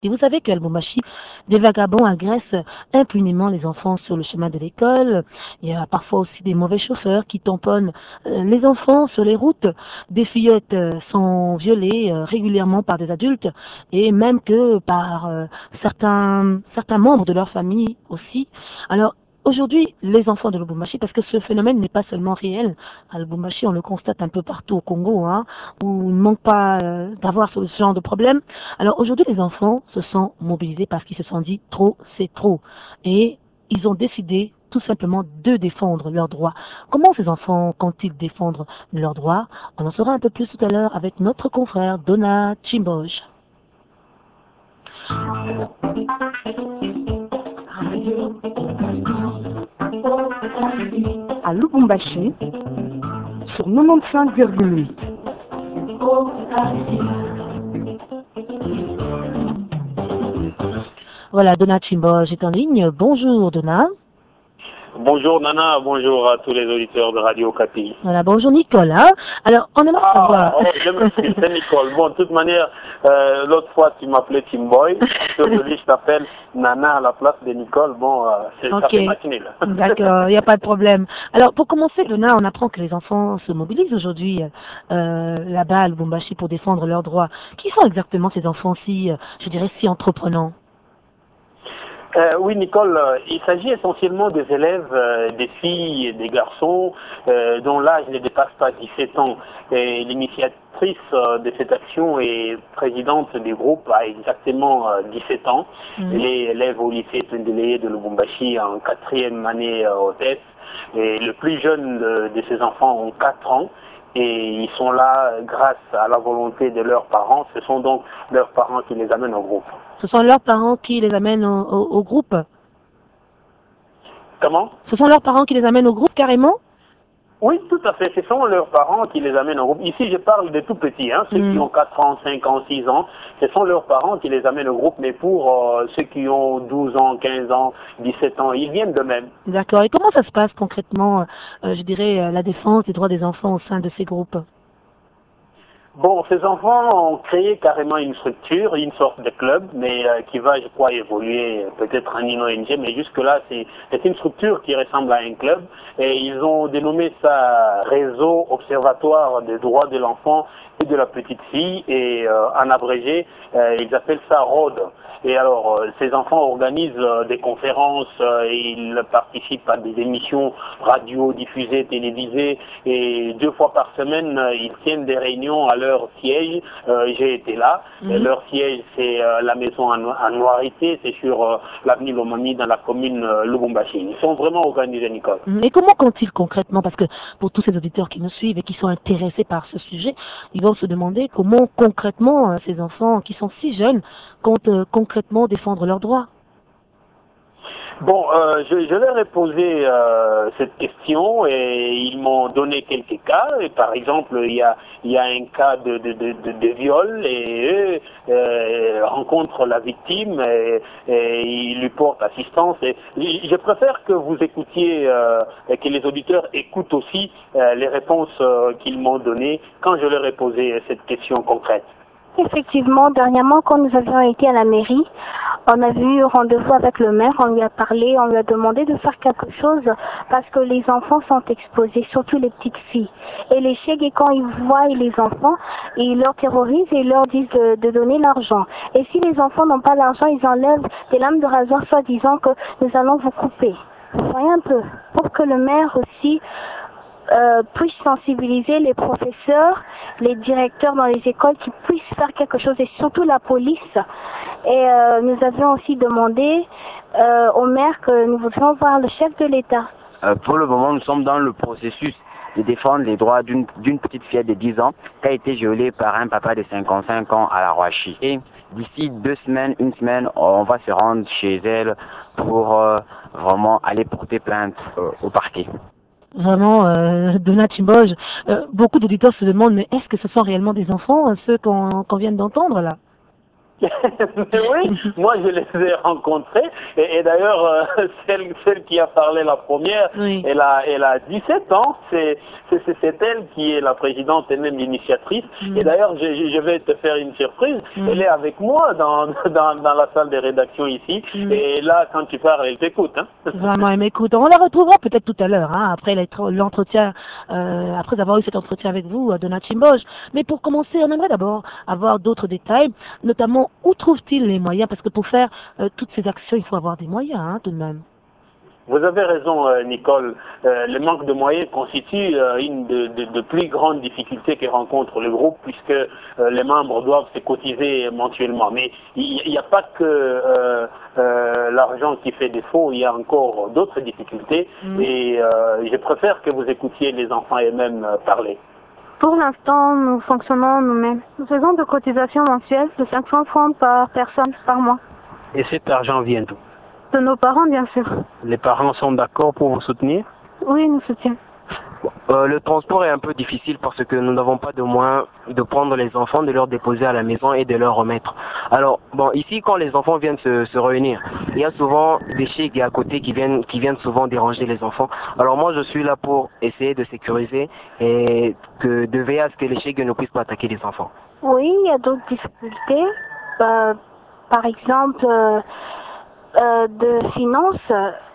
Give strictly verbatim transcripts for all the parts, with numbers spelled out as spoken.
Et vous savez qu'à Lubumbashi, des vagabonds agressent impunément les enfants sur le chemin de l'école. Il y a parfois aussi des mauvais chauffeurs qui tamponnent euh, les enfants sur les routes. Des fillettes euh, sont violées euh, régulièrement par des adultes et même que par euh, certains, certains membres de leur famille aussi. Alors, aujourd'hui, les enfants de Lubumbashi, parce que ce phénomène n'est pas seulement réel, à Lubumbashi, on le constate un peu partout au Congo, hein, où il ne manque pas euh, d'avoir ce genre de problème. Alors aujourd'hui, les enfants se sont mobilisés parce qu'ils se sont dit trop, c'est trop. Et ils ont décidé tout simplement de défendre leurs droits. Comment ces enfants comptent-ils défendre leurs droits? On en saura un peu plus tout à l'heure avec notre confrère Donna Chimboj. À Lubumbashi, sur quatre-vingt-quinze virgule huit. Voilà, Donna Chimboj est en ligne. Bonjour Donna. Bonjour Nana, bonjour à tous les auditeurs de Radio Kapi. Voilà, bonjour Nicole. Hein. Alors, on aimerait ah, savoir... Oh, je m'excuse, c'est Nicole. Bon, de toute manière, euh, l'autre fois tu m'appelais Timboy, aujourd'hui je t'appelle Nana à la place de Nicole. Bon, euh, c'est okay. Ça fait matinée là. D'accord, il n'y a pas de problème. Alors, pour commencer, Donna, on apprend que les enfants se mobilisent aujourd'hui euh, là-bas à Lubumbashi pour défendre leurs droits. Qui sont exactement ces enfants si, euh, je dirais, si entreprenants? Euh, oui, Nicole, euh, il s'agit essentiellement des élèves, euh, des filles et des garçons euh, dont l'âge ne dépasse pas dix-sept ans. Et l'initiatrice euh, de cette action est présidente du groupe à exactement euh, dix-sept ans. Mmh. Elle est élève au lycée Twendeleye de Lubumbashi en quatrième année euh, hôtesse. Et le plus jeune de, de ces enfants ont quatre ans. Et ils sont là grâce à la volonté de leurs parents. Ce sont donc leurs parents qui les amènent au groupe. Ce sont leurs parents qui les amènent au, au, au groupe? Comment? Ce sont leurs parents qui les amènent au groupe carrément? Oui, tout à fait. Ce sont leurs parents qui les amènent au groupe. Ici, je parle des tout petits, hein, ceux mmh. qui ont quatre ans, cinq ans, six ans. Ce sont leurs parents qui les amènent au groupe. Mais pour euh, ceux qui ont douze ans, quinze ans, dix-sept ans, ils viennent d'eux-mêmes. D'accord. Et comment ça se passe concrètement, euh, je dirais, euh, la défense des droits des enfants au sein de ces groupes? Bon, ces enfants ont créé carrément une structure, une sorte de club, mais euh, qui va, je crois, évoluer peut-être en une O N G, mais jusque-là, c'est une structure qui ressemble à un club, et ils ont dénommé ça Réseau Observatoire des droits de l'enfant et de la petite fille, et euh, en abrégé, euh, ils appellent ça RODE. Et alors, euh, ces enfants organisent euh, des conférences, euh, ils participent à des émissions radio, diffusées, télévisées, et deux fois par semaine, euh, ils tiennent des réunions à leur siège. Euh, J'ai été là. Mm-hmm. Leur siège, c'est euh, la maison à Noirité, c'est sur euh, l'avenue Lomami, dans la commune euh, Lubumbashi. Ils sont vraiment organisés, Nicole. Et comment comptent-ils concrètement? Parce que pour tous ces auditeurs qui nous suivent et qui sont intéressés par ce sujet, ils vont se demander comment concrètement euh, ces enfants qui sont si jeunes comptent euh, concrètement défendre leurs droits. Bon, euh, je, je leur ai posé euh, cette question et ils m'ont donné quelques cas. Et par exemple, il y a, il y a un cas de, de, de, de, de viol et eux euh, rencontrent la victime et, et ils lui portent assistance. Et je préfère que vous écoutiez euh, et que les auditeurs écoutent aussi euh, les réponses euh, qu'ils m'ont données quand je leur ai posé cette question concrète. Effectivement, dernièrement, quand nous avions été à la mairie, on a eu rendez-vous avec le maire, on lui a parlé, on lui a demandé de faire quelque chose parce que les enfants sont exposés, surtout les petites filles. Et les chèques, quand ils voient les enfants, ils leur terrorisent et ils leur disent de, de donner l'argent. Et si les enfants n'ont pas l'argent, ils enlèvent des lames de rasoir soit disant que nous allons vous couper. Vous voyez un peu, pour que le maire aussi Euh, puisse sensibiliser les professeurs, les directeurs dans les écoles qui puissent faire quelque chose et surtout la police. Et euh, nous avions aussi demandé euh, au maire que nous voudrions voir le chef de l'État. Euh, pour le moment, nous sommes dans le processus de défendre les droits d'une d'une petite fille de dix ans qui a été violée par un papa de cinquante-cinq ans à la Roachie. Et d'ici deux semaines, une semaine, on va se rendre chez elle pour euh, vraiment aller porter plainte euh, au parquet. Vraiment, euh, Donna Chimboj, euh, beaucoup d'auditeurs se demandent, mais est-ce que ce sont réellement des enfants, ceux qu'on qu'on vient d'entendre là? Mais oui, moi je les ai rencontrés et, et d'ailleurs euh, celle, celle qui a parlé la première, oui. elle, a, elle a dix-sept ans, c'est elle qui est la présidente et même l'initiatrice. Mm. Et d'ailleurs je, je vais te faire une surprise, mm. elle est avec moi dans, dans, dans la salle de rédaction ici mm. et là quand tu parles elle t'écoute. Hein. Vraiment elle m'écoute, on la retrouvera peut-être tout à l'heure, hein, après l'entretien, euh, après avoir eu cet entretien avec vous, Donat Chimboge. Mais pour commencer, on aimerait d'abord avoir d'autres détails, notamment où trouve-t-il les moyens? Parce que pour faire euh, toutes ces actions, il faut avoir des moyens, hein, tout de même. Vous avez raison, euh, Nicole. Euh, le manque de moyens constitue euh, une de, de, de plus grandes difficultés que rencontre le groupe, puisque euh, les membres doivent se cotiser mensuellement. Mais il n'y a pas que euh, euh, l'argent qui fait défaut, il y a encore d'autres difficultés. Mmh. Et euh, je préfère que vous écoutiez les enfants eux-mêmes euh, parler. Pour l'instant, nous fonctionnons nous-mêmes. Nous faisons de cotisations mensuelles de cinq cents francs par personne par mois. Et cet argent vient d'où? De nos parents, bien sûr. Les parents sont d'accord pour vous soutenir? Oui, nous soutiennent. Euh, le transport est un peu difficile parce que nous n'avons pas de moyens de prendre les enfants, de leur déposer à la maison et de leur remettre. Alors, bon, ici, quand les enfants viennent se, se réunir, il y a souvent des chics à côté qui viennent, qui viennent souvent déranger les enfants. Alors moi, je suis là pour essayer de sécuriser et que, de veiller à ce que les chics ne puissent pas attaquer les enfants. Oui, il y a d'autres difficultés. Euh, par exemple, euh, euh, de finances.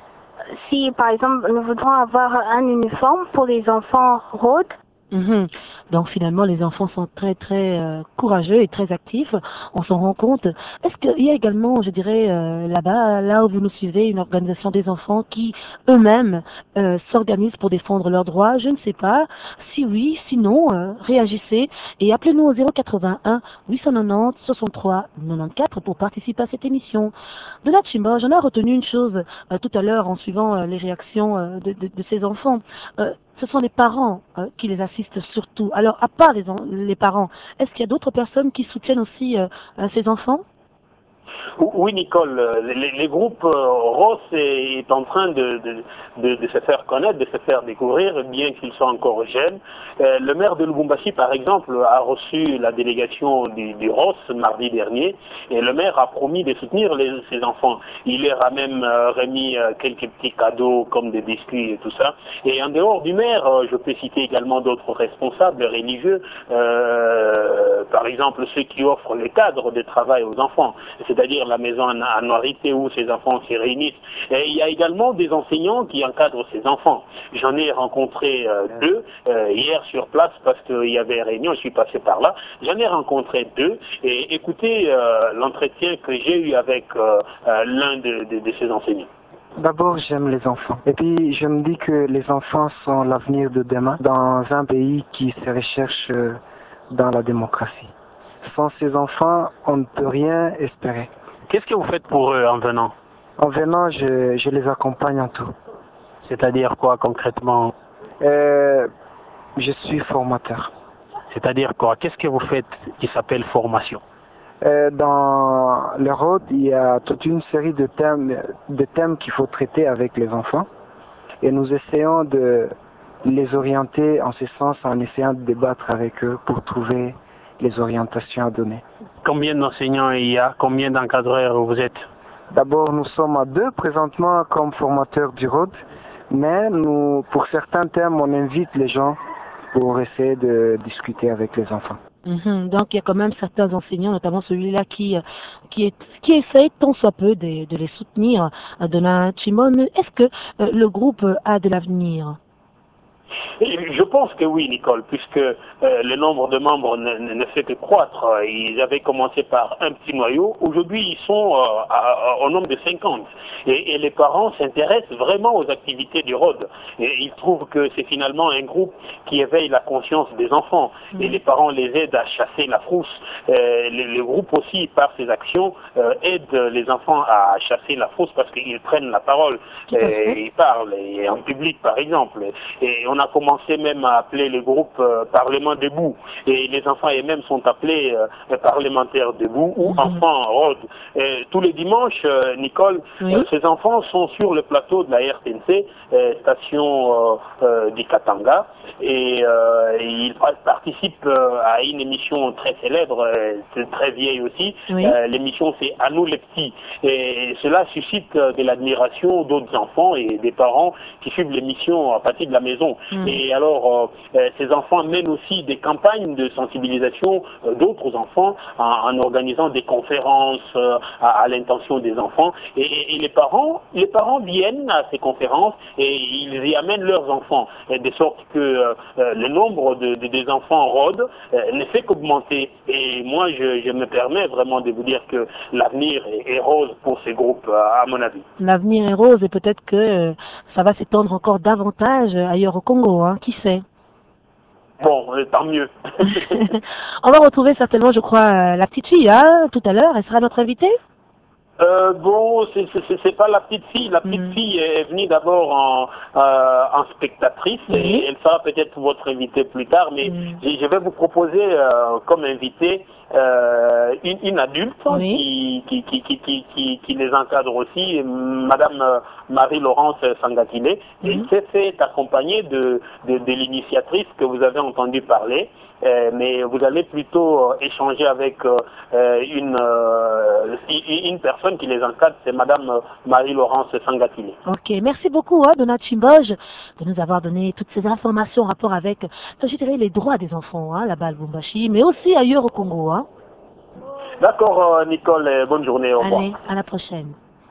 Si, par exemple, nous voudrons avoir un uniforme pour les enfants rôdes. Mmh. Donc finalement, les enfants sont très très euh, courageux et très actifs. On s'en rend compte. Est-ce qu'il y a également, je dirais, euh, là-bas, là où vous nous suivez, une organisation des enfants qui eux-mêmes euh, s'organisent pour défendre leurs droits? Je ne sais pas. Si oui, sinon, euh, réagissez et appelez-nous au zéro quatre-vingt-un huit cent quatre-vingt-dix soixante-trois quatre-vingt-quatorze pour participer à cette émission. Donat Chimboge, j'en ai retenu une chose euh, tout à l'heure en suivant euh, les réactions euh, de, de, de ces enfants. Euh, ce sont les parents euh, qui les assistent surtout. Alors, à part les, les parents, est-ce qu'il y a d'autres personnes qui soutiennent aussi euh, ces enfants? Oui, Nicole, les, les groupes euh, Ross est, est en train de, de, de, de se faire connaître, de se faire découvrir, bien qu'ils soient encore jeunes. Euh, le maire de Lubumbashi, par exemple, a reçu la délégation du, du Ross mardi dernier, et le maire a promis de soutenir les, ses enfants. Il leur a même euh, remis euh, quelques petits cadeaux comme des biscuits et tout ça. Et en dehors du maire, euh, je peux citer également d'autres responsables religieux, euh, par exemple ceux qui offrent les cadres de travail aux enfants, c'est-à-dire la maison à Noirité où ces enfants s'y réunissent. Et il y a également des enseignants qui encadrent ces enfants. J'en ai rencontré euh, deux euh, hier sur place parce qu'il y avait réunion, je suis passé par là. J'en ai rencontré deux et écoutez euh, l'entretien que j'ai eu avec euh, euh, l'un de, de, de ces enseignants. D'abord, j'aime les enfants. Et puis, je me dis que les enfants sont l'avenir de demain dans un pays qui se recherche euh, dans la démocratie. Sans ces enfants, on ne peut rien espérer. Qu'est-ce que vous faites pour eux en venant? En venant, je, je les accompagne en tout. C'est-à-dire quoi concrètement? euh, Je suis formateur. C'est-à-dire quoi? Qu'est-ce que vous faites qui s'appelle formation? euh, Dans le Rhôde, il y a toute une série de thèmes, de thèmes qu'il faut traiter avec les enfants. Et nous essayons de les orienter en ce sens en essayant de débattre avec eux pour trouver les orientations à donner. Combien d'enseignants il y a? Combien d'encadreurs vous êtes? D'abord, nous sommes à deux présentement comme formateurs du Rhôde, mais nous, pour certains thèmes, on invite les gens pour essayer de discuter avec les enfants. Mmh, donc il y a quand même certains enseignants, notamment celui-là qui qui, est, qui essaye tant soit peu de, de les soutenir, Donat Chimboge. Est-ce que euh, le groupe a de l'avenir? Je pense que oui, Nicole, puisque euh, le nombre de membres ne, ne, ne fait que croître. Ils avaient commencé par un petit noyau. Aujourd'hui, ils sont euh, à, à, au nombre de cinquante. Et, et les parents s'intéressent vraiment aux activités du Rhôde. Et ils trouvent que c'est finalement un groupe qui éveille la conscience des enfants. Mmh. Et les parents les aident à chasser la frousse. Euh, le, le groupe aussi, par ses actions, euh, aide les enfants à chasser la frousse parce qu'ils prennent la parole. Et ils parlent et en public, par exemple. Et on a a commencé même à appeler le groupe euh, Parlement debout. Et les enfants eux-mêmes sont appelés euh, parlementaires debout ou Mhm. enfants rôdes. Et tous les dimanches, euh, Nicole, Oui. euh, ces enfants sont sur le plateau de la R T N C, euh, station euh, euh, du Katanga, et euh, ils pa- participent euh, à une émission très célèbre, euh, c'est très vieille aussi. Oui. Euh, l'émission c'est À nous les petits. Et cela suscite euh, de l'admiration d'autres enfants et des parents qui suivent l'émission à partir de la maison. Mm. Et alors, euh, euh, ces enfants mènent aussi des campagnes de sensibilisation euh, d'autres enfants en, en organisant des conférences euh, à, à l'intention des enfants. Et, et- et les parents, les parents viennent à ces conférences et ils y amènent leurs enfants, et de sorte que euh, euh, le nombre de, de- des enfants rôdes euh, ne fait qu'augmenter. Et moi, je, je me permets vraiment de vous dire que l'avenir est, est rose pour ces groupes, à, à mon avis. L'avenir est rose et peut-être que euh, ça va s'étendre encore davantage ailleurs au Congo, hein, qui sait. Bon, euh, tant mieux. On va retrouver certainement, je crois, euh, la petite fille, hein, tout à l'heure. Elle sera notre invitée. Euh, bon, c'est c'est- c'est pas la petite fille. La petite Mhm. fille est venue d'abord en, euh, en spectatrice Oui. et elle sera peut-être votre invitée plus tard. Mais Mhm. je je vais vous proposer euh, comme invité euh, une, une adulte Oui. qui, qui, qui, qui, qui, qui, qui les encadre aussi, Madame euh, Marie-Laurence Sangatile. Et Mhm. c'est fait accompagné de, de, de l'initiatrice que vous avez entendu parler. Euh, mais vous allez plutôt euh, échanger avec euh, euh, une, euh, une une personne qui les encadre, c'est Madame euh, Marie-Laurence Sangatile. Ok, merci beaucoup, hein, Donat Chimboge, de nous avoir donné toutes ces informations en rapport avec, euh, je dirais, les droits des enfants, hein, là-bas à Lubumbashi, mais aussi ailleurs au Congo. Hein. D'accord, euh, Nicole, euh, bonne journée, au revoir. Allez, à la prochaine.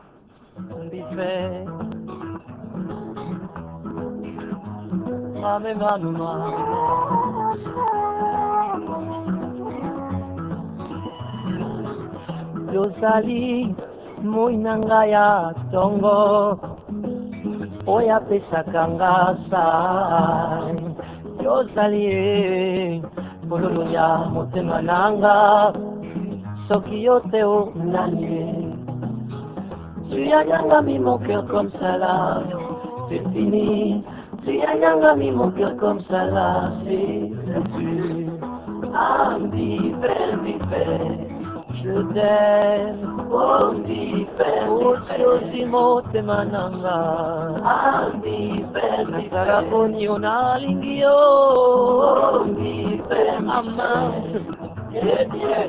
Yozali moinanga ya tongo oya pesaka nga sai yozali e bololo ya motema nanga soki yo te o nani tu as nyanga mis mon cœur comme ça là c'est fini tu as nyanga mis mon cœur comme ça là c'est fini Ambi, fermi, fermi je t'aime, oh mi fermi, mote mananga, ah mi fermi, saraboni onalingi oh mi fermi, ama, yeah yeah.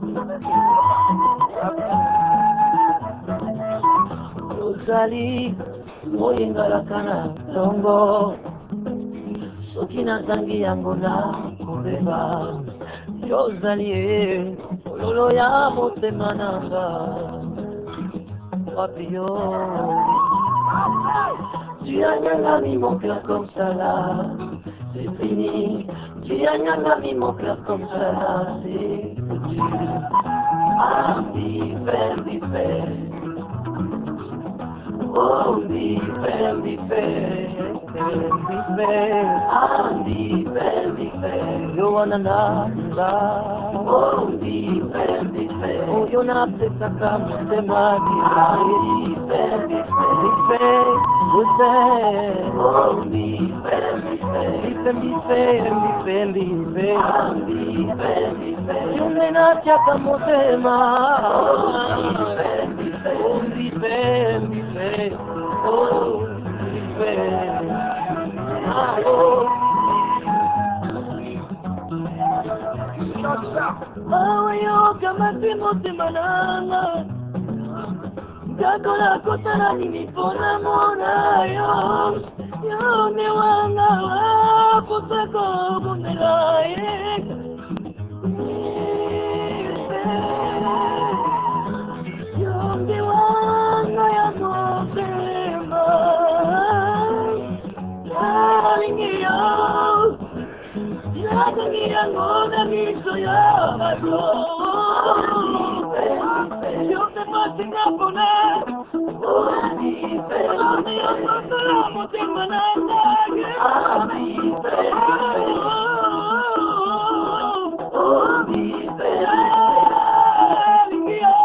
Ozali, moyengala kana longo, soki nazangi yango na koleba. Yozali e, ololo ya motema nanga wapi yo tu as nyanga mis mon cœur comme ça là c'est fini tu as nyanga mis mon cœur comme ça là c'est foutu ah mi fer mi fer oh mi fer mi fer mi fer ah mi fer mi fer yo wanna nanga oh mi fer mi fer oh yo na pesa kama sema mi fer mi fer mi fer mi fer oh mi fer mi fer mi fer mi fer mi fer mi fer ah mi fer mi fer yo na chaka motema oh mi fer mi fer oh mi fer mi fer oh mi fer ah oh oh yo kama motema nanga kakola kotala nini mpona mona yo yo me wanga posako bondela ye yo me wanga ya motema alingi yo yakangi yango na miso ya bato yo te matinga mpona oni yokotola motema na ndage alingi yo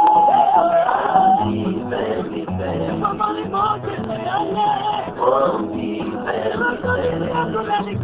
mama ni motema yange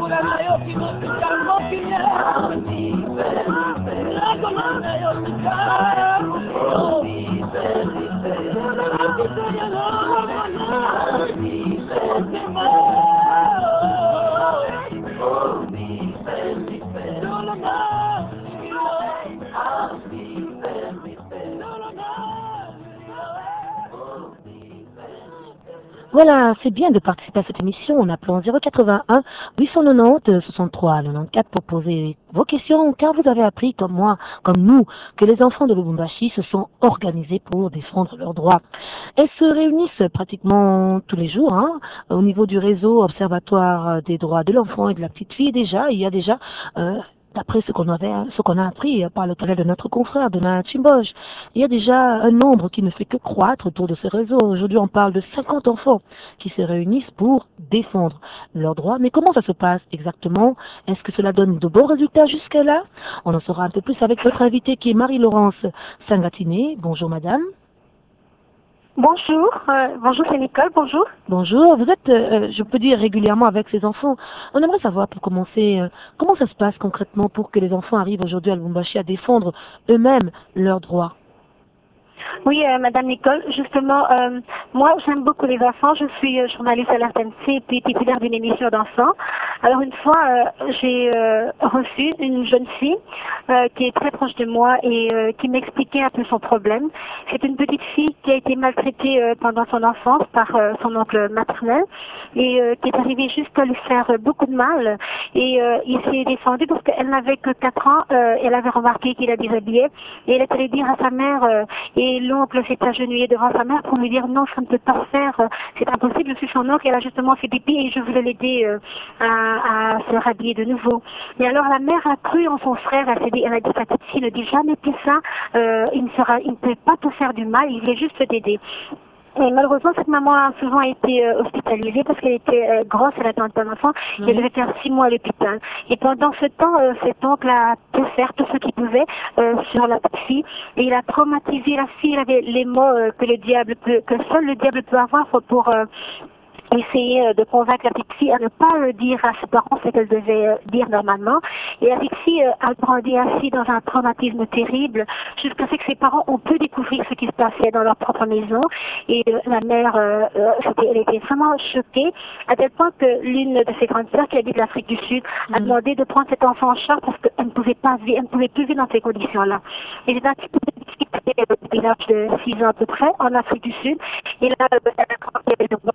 Voilà, c'est bien de participer à cette émission en appelant zéro quatre-vingt-un huit cent quatre-vingt-dix soixante-trois quatre-vingt-quatorze pour poser vos questions, car vous avez appris, comme moi, comme nous, que les enfants de Lubumbashi se sont organisés pour défendre leurs droits. Elles se réunissent pratiquement tous les jours, hein, au niveau du réseau Observatoire des droits de l'enfant et de la petite fille. Déjà, il y a déjà... Euh, D'après ce qu'on avait, ce qu'on a appris par le canal de notre confrère, de Nana Chimboge, il y a déjà un nombre qui ne fait que croître autour de ce réseau. Aujourd'hui, on parle de cinquante enfants qui se réunissent pour défendre leurs droits. Mais comment ça se passe exactement? Est-ce que cela donne de bons résultats jusque-là? On en saura un peu plus avec notre invitée qui est Marie-Laurence Sangatine. Bonjour madame. Bonjour, euh, bonjour c'est Nicole, bonjour. Bonjour, vous êtes, euh, je peux dire, régulièrement avec ces enfants. On aimerait savoir, pour commencer, euh, comment ça se passe concrètement pour que les enfants arrivent aujourd'hui à Lubumbashi à défendre eux-mêmes leurs droits? Oui, euh, Madame Nicole, justement, euh, moi j'aime beaucoup les enfants, je suis euh, journaliste à l'R T N C et puis titulaire d'une émission d'enfants. Alors une fois, euh, j'ai euh, reçu une jeune fille euh, qui est très proche de moi et euh, qui m'expliquait un peu son problème. C'est une petite fille qui a été maltraitée euh, pendant son enfance par euh, son oncle maternel et euh, qui est arrivée juste à lui faire euh, beaucoup de mal. Et euh, il s'est défendu parce qu'elle n'avait que quatre ans, euh, elle avait remarqué qu'il la déshabillait et elle est allée dire à sa mère euh, et l'oncle s'est agenouillé devant sa mère pour lui dire non, ça ne peut pas faire, c'est impossible, je suis son oncle, elle a justement fait pipi et je voulais l'aider euh, à, à se rhabiller de nouveau. Et alors la mère a cru en son frère, elle s'est dit, elle a dit, ta petite fille ne dit jamais plus ça, euh, il ne sera, il ne peut pas te faire du mal, il voulait juste t'aider. Et malheureusement, cette maman a souvent été euh, hospitalisée parce qu'elle était euh, grosse, elle attendait un enfant, mmh. et elle devait faire six mois à l'hôpital. Et pendant ce temps, euh, cet oncle a pu faire tout ce qu'il pouvait euh, sur la petite fille, et il a traumatisé la fille. Il avait les mots euh, que le diable peut, que seul le diable peut avoir pour euh, essayer de convaincre la petite fille à ne pas euh, dire à ses parents ce qu'elle devait euh, dire normalement. Et la petite fille euh, a grandi ainsi dans un traumatisme terrible, jusqu'à ce que ses parents ont pu découvrir ce qui se passait dans leur propre maison. Et euh, la mère, euh, euh, elle était vraiment choquée, à tel point que l'une de ses grandes sœurs, qui habite l'Afrique du Sud, a mmh. demandé de prendre cet enfant en charge parce qu'elle ne pouvait pas vivre, elle ne pouvait plus vivre dans ces conditions-là. Et c'est un petit peu depuis l'âge de six ans à peu près, en Afrique du Sud. Et là, elle a grandi avec le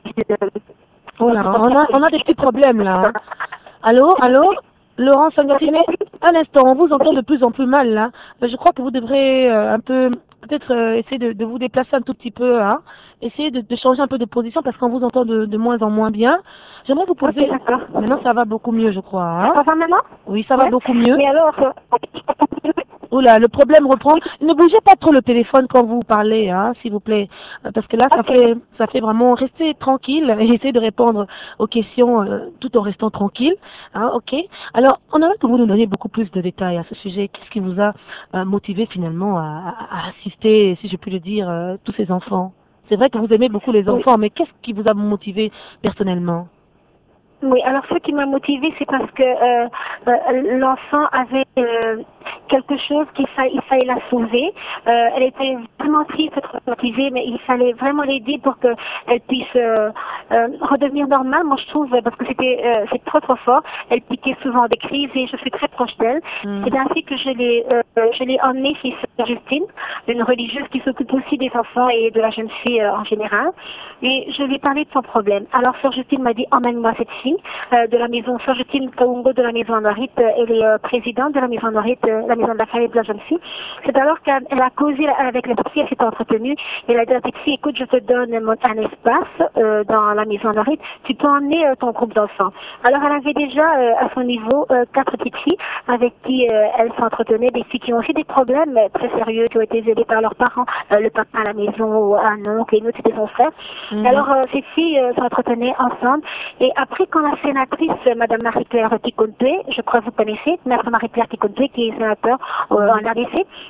Oh là, on a, on a des petits problèmes là. Hein. Allô, allô, Laurent Sangatine, un instant, on vous entend de plus en plus mal là. Je crois que vous devrez euh, un peu, peut-être euh, essayer de, de vous déplacer un tout petit peu, hein. Essayez de, de changer un peu de position parce qu'on vous entend de, de moins en moins bien. J'aimerais vous poser. Okay, maintenant, ça va beaucoup mieux, je crois. Hein. Ça va maintenant? Oui, ça ouais. va beaucoup mieux. Et alors, euh... Oula, le problème reprend. Ne bougez pas trop le téléphone quand vous parlez, hein, s'il vous plaît, parce que là, ça okay. fait, ça fait vraiment rester tranquille et essayer de répondre aux questions euh, tout en restant tranquille. Hein, ok. Alors, on aimerait que vous nous donniez beaucoup plus de détails à ce sujet. Qu'est-ce qui vous a euh, motivé finalement à, à, à assister, si je puis le dire, euh, tous ces enfants? C'est vrai que vous aimez beaucoup les enfants, oui. mais qu'est-ce qui vous a motivé personnellement? Oui, alors ce qui m'a motivée, c'est parce que euh, euh, l'enfant avait euh, quelque chose qu'il fa il fallait la sauver. Euh, elle était vraiment triste, traumatisée, mais il fallait vraiment l'aider pour qu'elle puisse euh, euh, redevenir normale. Moi, je trouve, parce que c'était euh, c'est trop trop fort. Elle piquait souvent des crises et je suis très proche d'elle. Mm. C'est ainsi que je l'ai euh, je l'ai emmenée chez Sœur Justine, une religieuse qui s'occupe aussi des enfants et de la jeune fille euh, en général. Et je lui ai parlé de son problème. Alors Sœur Justine m'a dit, emmène-moi cette fille. Euh, de la maison Sœur Justine Kaungo de la maison Noirite, euh, elle est euh, présidente de la maison Noirite, euh, la maison de la famille de la jeune fille. C'est alors qu'elle a causé avec la petite fille, elle s'est entretenue, et elle a dit à la petite fille, écoute, je te donne mon, un espace euh, dans la maison Noirite, tu peux emmener euh, ton groupe d'enfants. Alors elle avait déjà euh, à son niveau euh, quatre petites filles avec qui euh, elle s'entretenait, des filles qui ont aussi des problèmes euh, très sérieux, qui ont été élevées par leurs parents, euh, le papa à la maison, un oncle, et une autre c'était son frère. Mm-hmm. Alors euh, ces filles euh, s'entretenaient ensemble, et après quand la sénatrice, Madame Marie-Claire Tikonte, je crois que vous connaissez, Maître Marie-Claire Tikonte, qui est sénateur euh, en R D C,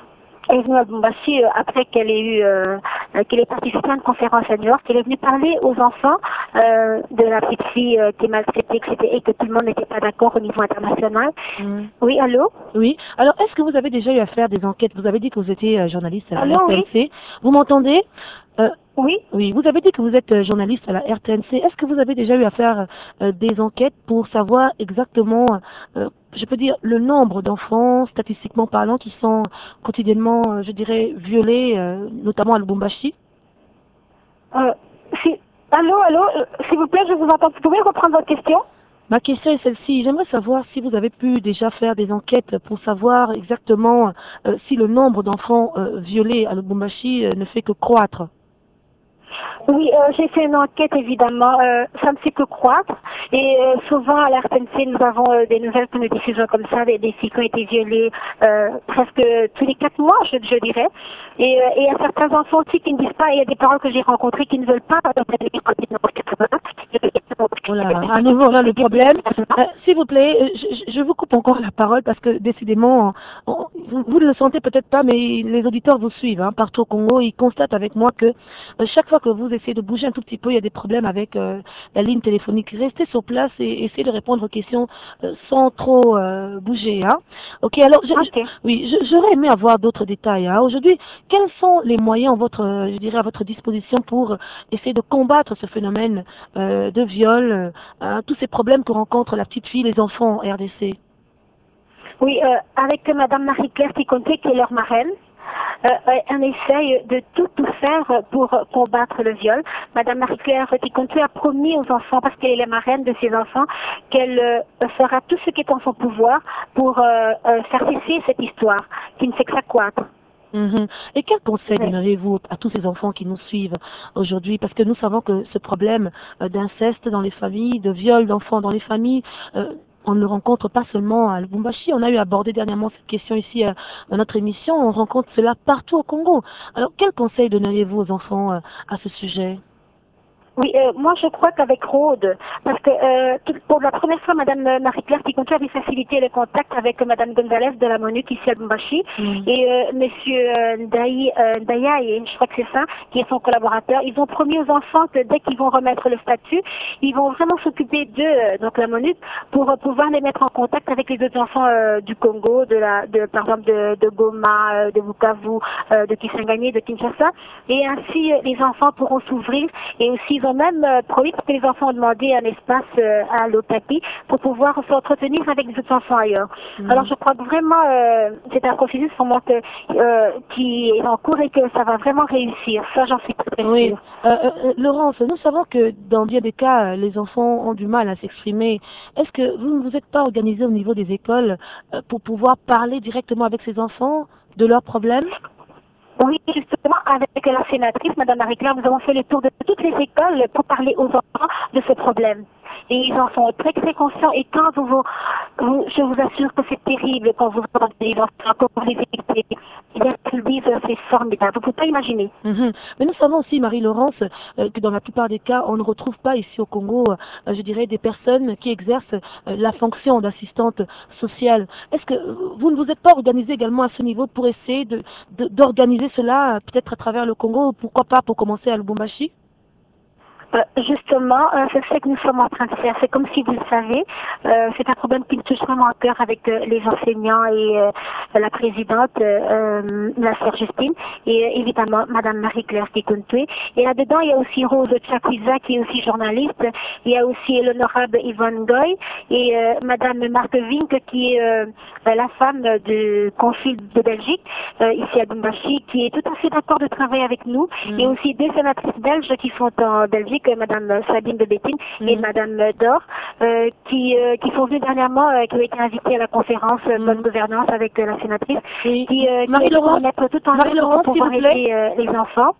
Elle est venue à Lubumbashi euh, après qu'elle ait eu, euh, euh, qu'elle ait participé à une conférence à New York. Elle est venue parler aux enfants euh, de la petite fille euh, qui est maltraitée, et cetera et que tout le monde n'était pas d'accord au niveau international. Mm. Oui, allô? Oui. Alors, est-ce que vous avez déjà eu à faire des enquêtes? Vous avez dit que vous étiez euh, journaliste à la Allô, R T N C. oui. Vous m'entendez? euh, Oui. Oui, vous avez dit que vous êtes euh, journaliste à la R T N C. Est-ce que vous avez déjà eu à faire euh, des enquêtes pour savoir exactement, euh, je peux dire, le nombre d'enfants, statistiquement parlant, qui sont quotidiennement, euh, je dirais, violés, euh, notamment à Lubumbashi? Euh, si... Allô, allô, euh, s'il vous plaît, je vous entends. Vous pouvez reprendre votre question? Ma question est celle-ci. J'aimerais savoir si vous avez pu déjà faire des enquêtes pour savoir exactement euh, si le nombre d'enfants euh, violés à Lubumbashi euh, ne fait que croître. Oui, euh, j'ai fait une enquête évidemment, euh, ça ne fait que croître et euh, souvent à la R T N C nous avons euh, des nouvelles que nous diffusons comme ça, des, des filles qui ont été violées euh, presque tous les quatre mois je, je dirais et, euh, et il y a certains enfants aussi qui ne disent pas, il y a des parents que j'ai rencontrés qui ne veulent pas Voilà, à nouveau on a le problème. Euh, S'il vous plaît, euh, je, je vous coupe encore la parole parce que décidément, on, vous, vous ne le sentez peut-être pas, mais les auditeurs vous suivent hein, partout au Congo. Ils constatent avec moi que euh, chaque fois que vous essayez de bouger un tout petit peu, il y a des problèmes avec euh, la ligne téléphonique. Restez sur place et essayez de répondre aux questions euh, sans trop euh, bouger. Hein. Ok, alors, je, okay. je, oui, je, j'aurais aimé avoir d'autres détails. Hein. Aujourd'hui, quels sont les moyens à votre, euh, je dirais, à votre disposition pour essayer de combattre ce phénomène euh, de viol, euh, hein, tous ces problèmes que rencontrent la petite fille, les enfants en R D C? Oui, euh, avec Madame Marie-Claire Ticonté, qui est leur marraine. Euh, on essaye de tout, tout faire pour combattre le viol. Madame Marie-Claire Ticonté a promis aux enfants, parce qu'elle est la marraine de ses enfants, qu'elle euh, fera tout ce qui est en son pouvoir pour euh, euh, faire cesser cette histoire, qui ne fait que s'accroître. Mmh. Et quel conseil donneriez-vous à tous ces enfants qui nous suivent aujourd'hui? Parce que nous savons que ce problème euh, d'inceste dans les familles, de viol d'enfants dans les familles, euh, on ne le rencontre pas seulement à Lubumbashi. On a eu abordé dernièrement cette question ici euh, dans notre émission. On rencontre cela partout au Congo. Alors, quel conseil donneriez-vous aux enfants euh, à ce sujet? Oui, euh, moi je crois qu'avec Rhodes, parce que euh, tout, pour la première fois, Madame Marie-Claire Ticonté avait facilité le contact avec Madame Gonzalez de la MONUC ici à Lubumbashi mm. et euh, Monsieur euh, Ndaï, euh, Ndaïa, je crois que c'est ça, qui est son collaborateur. Ils ont promis aux enfants que dès qu'ils vont remettre le statut, ils vont vraiment s'occuper d'eux, euh, donc la MONUC, pour euh, pouvoir les mettre en contact avec les autres enfants euh, du Congo, de la, de, par exemple de, de Goma, euh, de Bukavu, euh, de Kisangani, de Kinshasa, et ainsi euh, les enfants pourront s'ouvrir et aussi ils ont même euh, promis, parce que les enfants ont demandé un espace euh, à l'Otapi pour pouvoir s'entretenir avec les autres enfants ailleurs. Mmh. Alors je crois que vraiment euh, c'est un processus pour moi que, euh, qui est en cours et que ça va vraiment réussir. Ça j'en suis très sûre. Oui. Euh, euh, Laurence, nous savons que dans bien des cas, les enfants ont du mal à s'exprimer. Est-ce que vous ne vous êtes pas organisé au niveau des écoles euh, pour pouvoir parler directement avec ces enfants de leurs problèmes? Oui, justement, avec la sénatrice, Madame Marie-Claire, nous avons fait le tour de toutes les écoles pour parler aux enfants de ce problème. Et ils en sont très très conscients. Et quand vous, vous, vous je vous assure que c'est terrible quand vous entendez les enfants, quand vous les écoutez, ils disent c'est formidable. Vous ne pouvez pas imaginer. Mm-hmm. Mais nous savons aussi, Marie-Laurence, euh, que dans la plupart des cas, on ne retrouve pas ici au Congo, euh, je dirais, des personnes qui exercent euh, la fonction d'assistante sociale. Est-ce que vous ne vous êtes pas organisé également à ce niveau pour essayer de, de, d'organiser cela, euh, peut-être à travers le Congo, ou pourquoi pas pour commencer à Lubumbashi? Euh, justement, euh, c'est ce que nous sommes en train de faire. C'est comme si vous le savez, euh, c'est un problème qui me touche vraiment à cœur avec euh, les enseignants et euh, la présidente, euh, la sœur Justine, et euh, évidemment Madame Marie-Claire Ticonté. Et là-dedans, il y a aussi Rose Tchakwiza qui est aussi journaliste. Il y a aussi l'honorable Yvonne Goy et euh, Madame Marthe Vink qui est euh, la femme du consul de Belgique euh, ici à Lubumbashi, qui est tout à fait d'accord de travailler avec nous. Mm. Et aussi deux sénatrices belges qui sont en Belgique, Madame Sabine de Bétine mmh. et Madame Dor, euh, qui, euh, qui sont venues dernièrement, euh, qui ont été invitées à la conférence mmh. Bonne Gouvernance avec euh, la sénatrice, oui. qui, euh, qui Marie-Laurence, mettre tout en œuvre pour pouvoir aider euh, les enfants.